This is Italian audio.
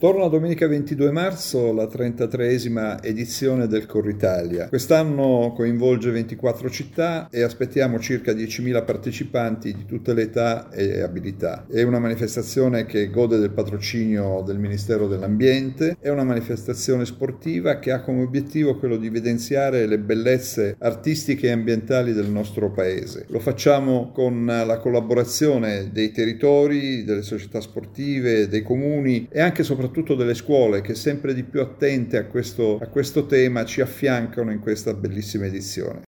Torna domenica 22 marzo la 33esima edizione del Corritalia. Quest'anno coinvolge 24 città e aspettiamo circa 10.000 partecipanti di tutte le età e abilità. È una manifestazione che gode del patrocinio del Ministero dell'Ambiente, è una manifestazione sportiva che ha come obiettivo quello di evidenziare le bellezze artistiche e ambientali del nostro paese. Lo facciamo con la collaborazione dei territori, delle società sportive, dei comuni e anche e soprattutto delle scuole che sempre di più attente a questo tema ci affiancano in questa bellissima edizione.